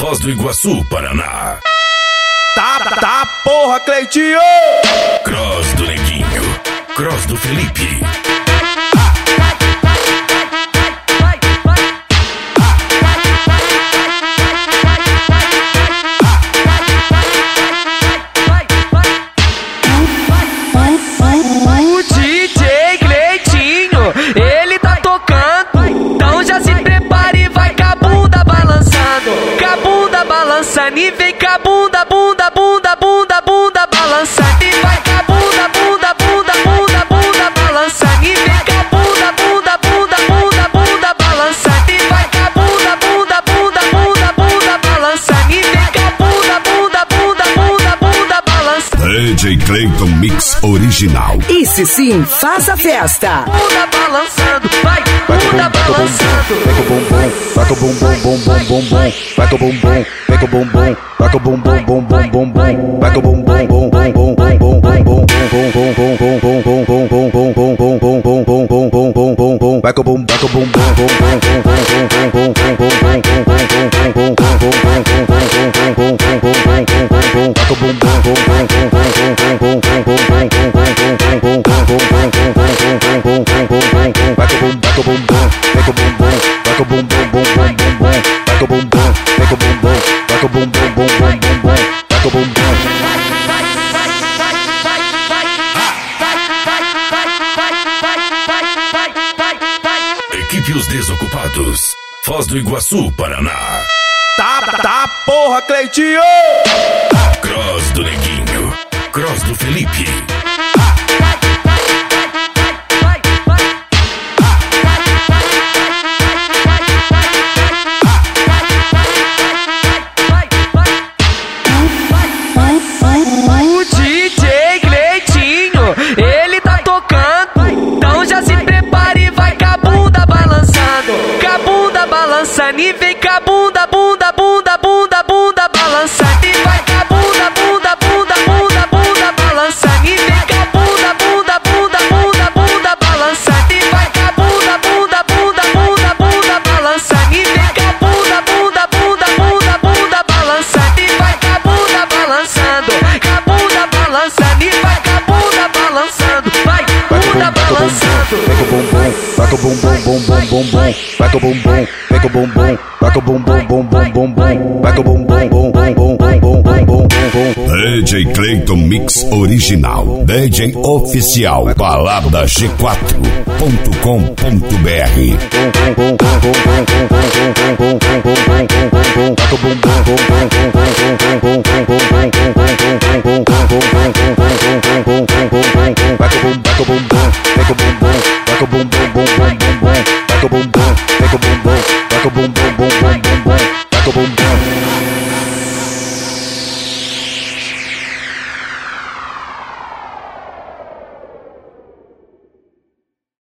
Foz do Iguaçu, Paraná. Tá porra, Cleitinho! Cross do Neguinho, Cross do Felipe. O DJ Cleitinho, ele tá tocando. Então já se prepare e vai com a bunda balançando. Com a bunda balançando e vem com a bunda, bunda, bunda, bunda, bunda balançando. E vai com a bunda, bunda, bunda, bunda, bunda balançando. E vem com a bunda, bunda, bunda, bunda, bunda balançando. E vai com a bunda, bunda, bunda, bunda, bunda balançando. E vem com a bunda, bunda, bunda, bunda, bunda balançando. DJ Cleiton Mix Original. Esse sim, faça festa. Bunda balançando, vai, bunda balançando. Pega o bumbum, vai com o bumbum, bumbum, bumbum. Vai com o bumbum, pega o bumbum, vai com o bumbum, bumbum, bumbum. Vai com o bumbum, bumbum, bumbum, bumbum, bumbum, bumbum. Vai com o bumbum, vai com o bumbum, Equipe Os Desocupados, Foz do Iguaçu, Paraná. Tá porra, Cleitinho! Cross do Neguinho, Cross do Felipe. O DJ Cleitinho, ele tá tocando. Então já se prepare e vai com a bunda balançando. Com a bunda balançando e vem com a bunda, bunda, bunda, bunda, bunda balançando. E vai com a bunda, bunda, bunda, bunda, bunda balançando. E vem com a bunda, bunda, bunda, bunda, bunda balançando. E vai com a bunda, bunda, bunda, bunda, bunda balançando. E vem com a bunda, bunda, bunda, bunda, bunda balançando. E vai com a bunda balançando. Com a bunda balançando e vai com a bunda balançando. Vai, bunda balançando. Pega o bumbum, vai com o bumbum, bumbum, bumbum. Vai com o bumbum, pega o bumbum, vai com o bumbum, bumbum, bumbum. Vai com o bumbum, bumbum, bumbum, bumbum, bumbum. DJ Cleiton Mix Original. DJ Oficial. Balada G4.com.br. Vai com o bumbum,